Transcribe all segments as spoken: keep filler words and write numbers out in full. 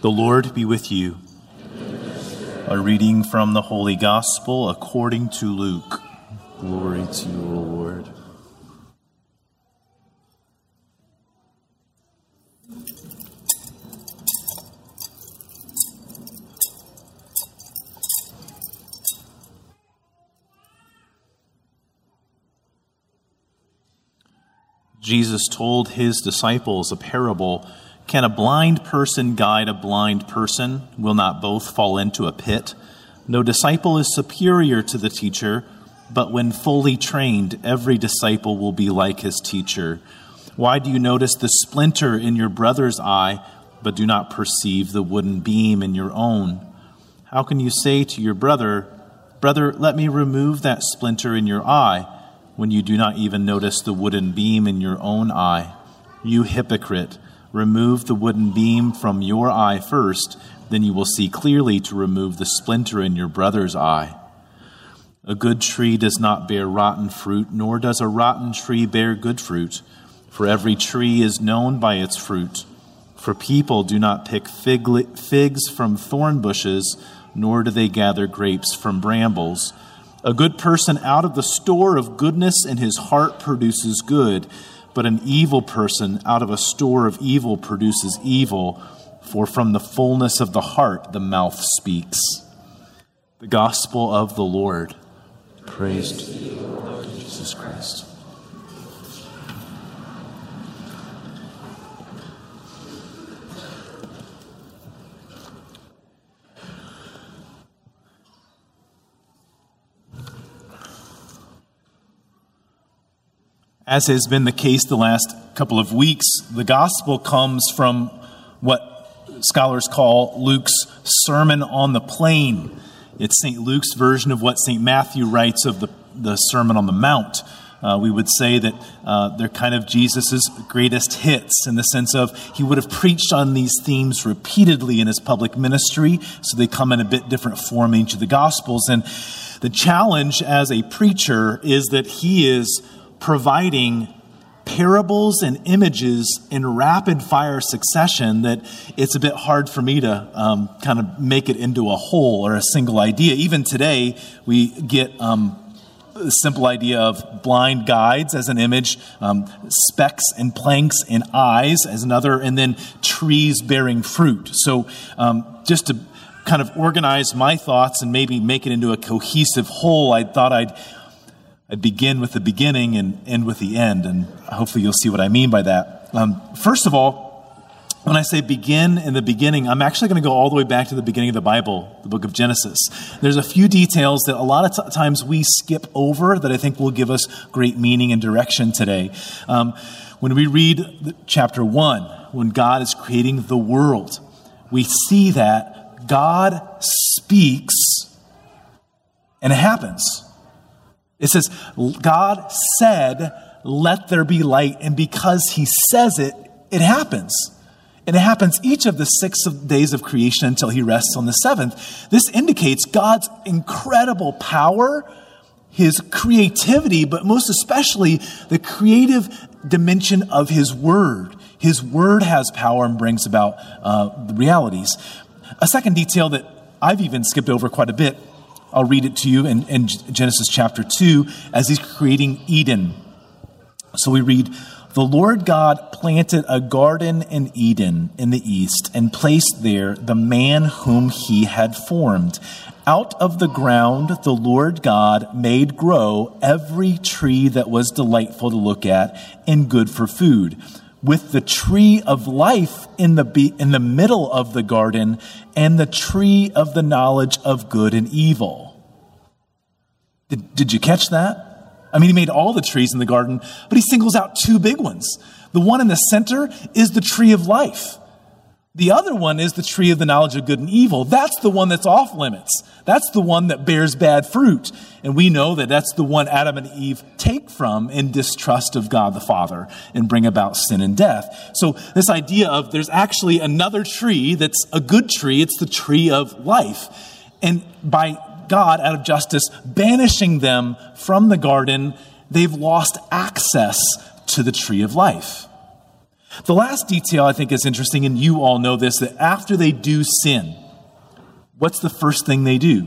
The Lord be with you. A reading from the Holy Gospel according to Luke. Glory to you, O Lord. Jesus told his disciples a parable. Can a blind person guide a blind person? Will not both fall into a pit? No disciple is superior to the teacher, but when fully trained, every disciple will be like his teacher. Why do you notice the splinter in your brother's eye, but do not perceive the wooden beam in your own? How can you say to your brother, "Brother, let me remove that splinter in your eye," when you do not even notice the wooden beam in your own eye? You hypocrite! Remove the wooden beam from your eye first, then you will see clearly to remove the splinter in your brother's eye. A good tree does not bear rotten fruit, nor does a rotten tree bear good fruit. For every tree is known by its fruit. For people do not pick fig li- figs from thorn bushes, nor do they gather grapes from brambles. A good person out of the store of goodness in his heart produces good, but an evil person out of a store of evil produces evil, for from the fullness of the heart the mouth speaks. The Gospel of the Lord. Praise to you, Lord Jesus Christ. As has been the case the last couple of weeks, the gospel comes from what scholars call Luke's Sermon on the Plain. It's Saint Luke's version of what Saint Matthew writes of the, the Sermon on the Mount. Uh, we would say that uh, they're kind of Jesus's greatest hits in the sense of he would have preached on these themes repeatedly in his public ministry, so they come in a bit different form in each of the Gospels. And the challenge as a preacher is that he is providing parables and images in rapid fire succession that it's a bit hard for me to um, kind of make it into a whole or a single idea. Even today, we get um, the simple idea of blind guides as an image, um, specks and planks in eyes as another, and then trees bearing fruit. So um, just to kind of organize my thoughts and maybe make it into a cohesive whole, I thought I'd I'd begin with the beginning and end with the end, and hopefully you'll see what I mean by that. Um, first of all, when I say begin in the beginning, I'm actually going to go all the way back to the beginning of the Bible, the book of Genesis. There's a few details that a lot of t- times we skip over that I think will give us great meaning and direction today. Um, when we read the, chapter one, when God is creating the world, we see that God speaks and it happens. It says, God said, "Let there be light." And because he says it, it happens. And it happens each of the six days of creation until he rests on the seventh. This indicates God's incredible power, his creativity, but most especially the creative dimension of his word. His word has power and brings about uh, the realities. A second detail that I've even skipped over quite a bit, I'll read it to you in, in Genesis chapter two as he's creating Eden. So we read, "The Lord God planted a garden in Eden in the east and placed there the man whom he had formed. Out of the ground the Lord God made grow every tree that was delightful to look at and good for food, with the tree of life in the be- in the middle of the garden and the tree of the knowledge of good and evil." Did, did you catch that? I mean, he made all the trees in the garden, but he singles out two big ones. The one in the center is the tree of life. The other one is the tree of the knowledge of good and evil. That's the one that's off limits. That's the one that bears bad fruit. And we know that that's the one Adam and Eve take from in distrust of God the Father and bring about sin and death. So this idea of there's actually another tree that's a good tree. It's the tree of life. And by God, out of justice, banishing them from the garden, they've lost access to the tree of life. The last detail I think is interesting, and you all know this, that after they do sin, what's the first thing they do?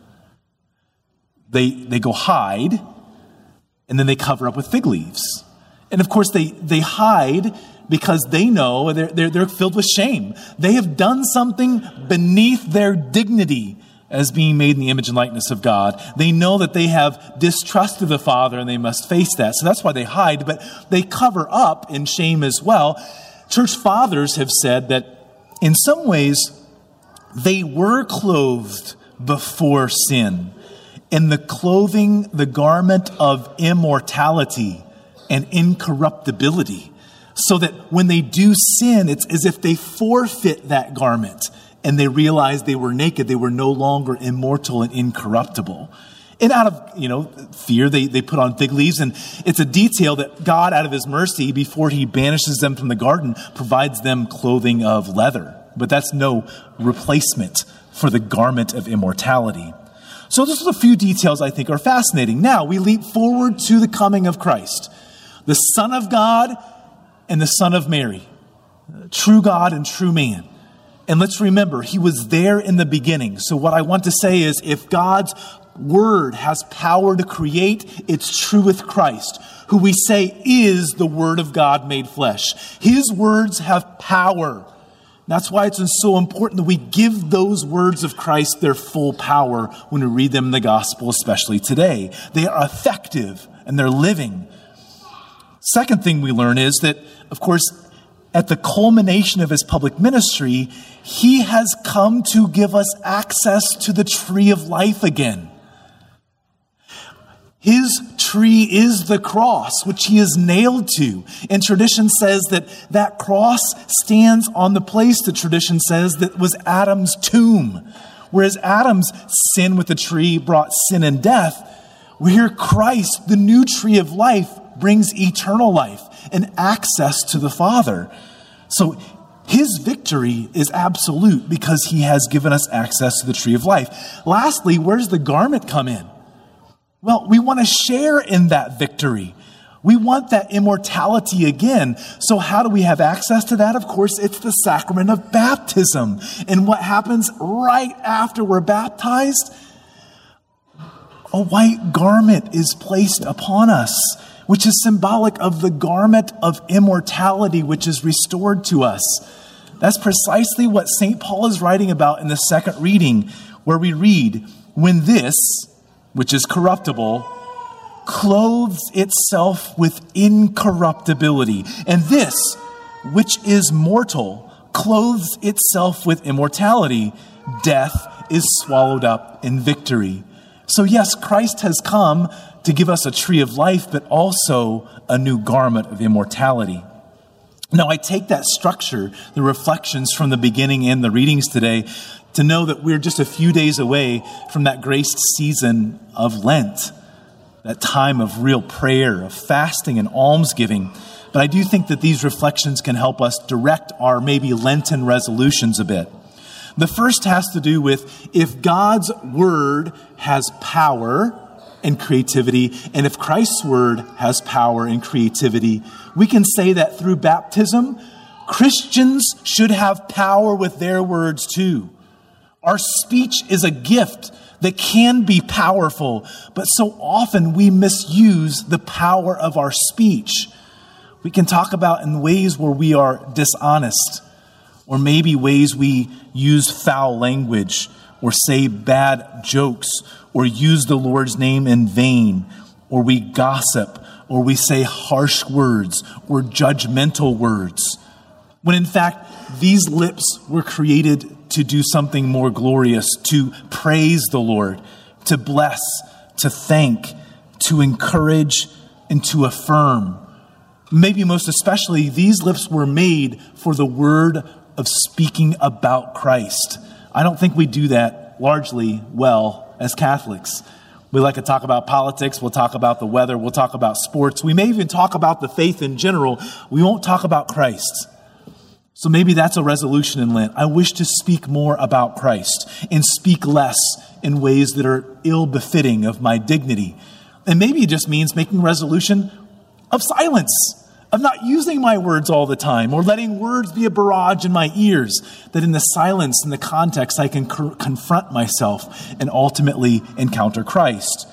They they go hide, and then they cover up with fig leaves. And of course, they, they hide because they know they're, they're, they're filled with shame. They have done something beneath their dignity as being made in the image and likeness of God. They know that they have distrusted the Father and they must face that. So that's why they hide, but they cover up in shame as well. Church fathers have said that in some ways they were clothed before sin in the clothing, the garment of immortality and incorruptibility, so that when they do sin, it's as if they forfeit that garment and they realize they were naked. They were no longer immortal and incorruptible. And out of, you know, fear, they, they put on fig leaves. And it's a detail that God, out of his mercy, before he banishes them from the garden, provides them clothing of leather. But that's no replacement for the garment of immortality. So those are a few details I think are fascinating. Now we leap forward to the coming of Christ, the Son of God and the Son of Mary, true God and true man. And let's remember, he was there in the beginning. So what I want to say is, if God's word has power to create, it's true with Christ, who we say is the word of God made flesh. His words have power. That's why it's so important that we give those words of Christ their full power when we read them in the gospel, especially today. They are effective and they're living. Second thing we learn is that, of course, at the culmination of his public ministry, he has come to give us access to the tree of life again. His tree is the cross, which he is nailed to. And tradition says that that cross stands on the place, the tradition says, that was Adam's tomb. Whereas Adam's sin with the tree brought sin and death, we hear Christ, the new tree of life, brings eternal life and access to the Father. So his victory is absolute because he has given us access to the tree of life. Lastly, where does the garment come in? Well, we want to share in that victory. We want that immortality again. So how do we have access to that? Of course, it's the sacrament of baptism. And what happens right after we're baptized? A white garment is placed upon us, which is symbolic of the garment of immortality, which is restored to us. That's precisely what Saint Paul is writing about in the second reading, where we read, when this, which is corruptible, clothes itself with incorruptibility, and this, which is mortal, clothes itself with immortality, death is swallowed up in victory. So yes, Christ has come to give us a tree of life, but also a new garment of immortality. Now, I take that structure, the reflections from the beginning and the readings today, to know that we're just a few days away from that graced season of Lent, that time of real prayer, of fasting and almsgiving. But I do think that these reflections can help us direct our maybe Lenten resolutions a bit. The first has to do with, if God's word has power and creativity, and if Christ's word has power and creativity, we can say that through baptism, Christians should have power with their words too. Our speech is a gift that can be powerful, but so often we misuse the power of our speech. We can talk about in ways where we are dishonest, or maybe ways we use foul language, or say bad jokes, or use the Lord's name in vain, or we gossip, or we say harsh words, or judgmental words. When in fact, these lips were created to do something more glorious, to praise the Lord, to bless, to thank, to encourage, and to affirm. Maybe most especially, these lips were made for the word of speaking about Christ. I don't think we do that largely well as Catholics. We like to talk about politics. We'll talk about the weather. We'll talk about sports. We may even talk about the faith in general. We won't talk about Christ. So maybe that's a resolution in Lent. I wish to speak more about Christ and speak less in ways that are ill-befitting of my dignity. And maybe it just means making a resolution of silence, of not using my words all the time, or letting words be a barrage in my ears, that in the silence and the context I can co- confront myself and ultimately encounter Christ.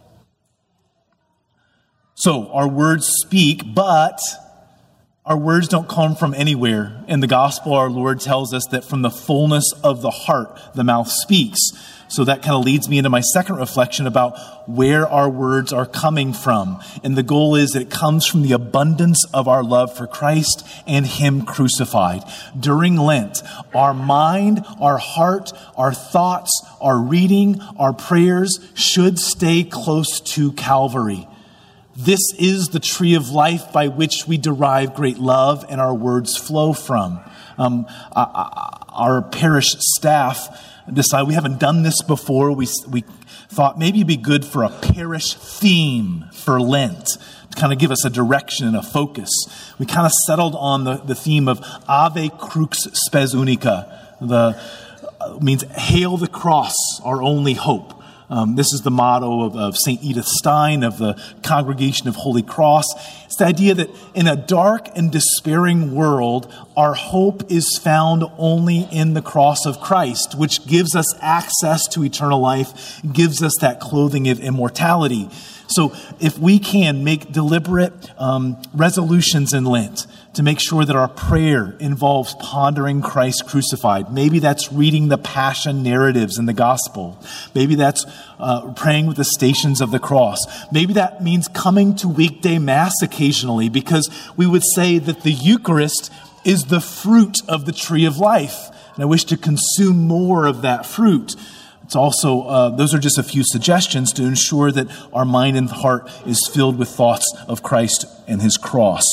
So our words speak, but our words don't come from anywhere. In the gospel, our Lord tells us that from the fullness of the heart, the mouth speaks. So that kind of leads me into my second reflection about where our words are coming from. And the goal is that it comes from the abundance of our love for Christ and Him crucified. During Lent, our mind, our heart, our thoughts, our reading, our prayers should stay close to Calvary. This is the tree of life by which we derive great love and our words flow from. Um, our parish staff decided, we haven't done this before. We we thought maybe it'd be good for a parish theme for Lent to kind of give us a direction and a focus. We kind of settled on the, the theme of Ave Crux Spes Unica. The uh, means hail the cross, our only hope. Um, this is the motto of, of Saint Edith Stein of the Congregation of Holy Cross. It's the idea that in a dark and despairing world, our hope is found only in the cross of Christ, which gives us access to eternal life, gives us that clothing of immortality. So if we can make deliberate um, resolutions in Lent to make sure that our prayer involves pondering Christ crucified. Maybe that's reading the passion narratives in the gospel. Maybe that's uh, praying with the stations of the cross. Maybe that means coming to weekday mass occasionally, because we would say that the Eucharist is the fruit of the tree of life. And I wish to consume more of that fruit. It's also, uh, those are just a few suggestions to ensure that our mind and heart is filled with thoughts of Christ and His cross.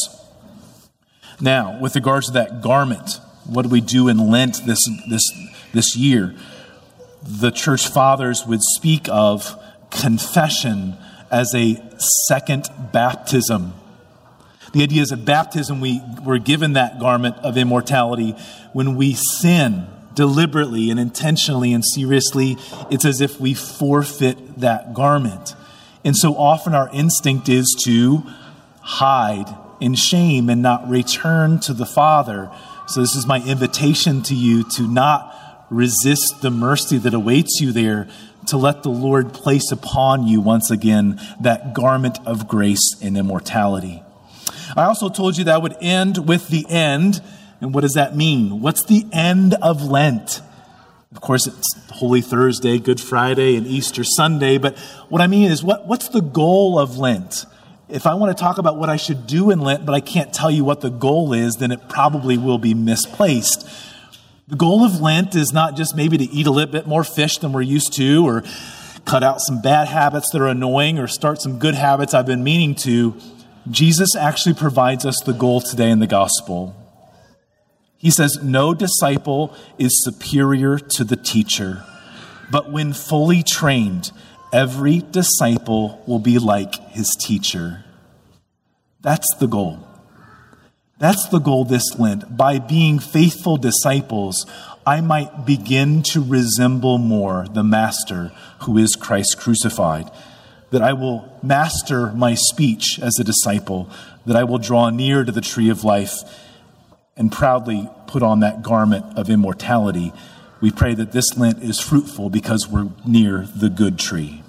Now, with regards to that garment, what do we do in Lent this this this year? The church fathers would speak of confession as a second baptism. The idea is at baptism we were given that garment of immortality. When we sin deliberately and intentionally and seriously, it's as if we forfeit that garment. And so often our instinct is to hide in shame and not return to the Father. So this is my invitation to you to not resist the mercy that awaits you there, to let the Lord place upon you once again that garment of grace and immortality. I also told you that I would end with the end. And what does that mean? What's the end of Lent? Of course, it's Holy Thursday, Good Friday, and Easter Sunday. But what I mean is, what, what's the goal of Lent? If I want to talk about what I should do in Lent, but I can't tell you what the goal is, then it probably will be misplaced. The goal of Lent is not just maybe to eat a little bit more fish than we're used to, or cut out some bad habits that are annoying, or start some good habits I've been meaning to. Jesus actually provides us the goal today in the gospel. He says, no disciple is superior to the teacher, but when fully trained, every disciple will be like his teacher. That's the goal. That's the goal this Lent. By being faithful disciples, I might begin to resemble more the Master who is Christ crucified. That I will master my speech as a disciple. That I will draw near to the tree of life and proudly put on that garment of immortality. We pray that this Lent is fruitful because we're near the good tree.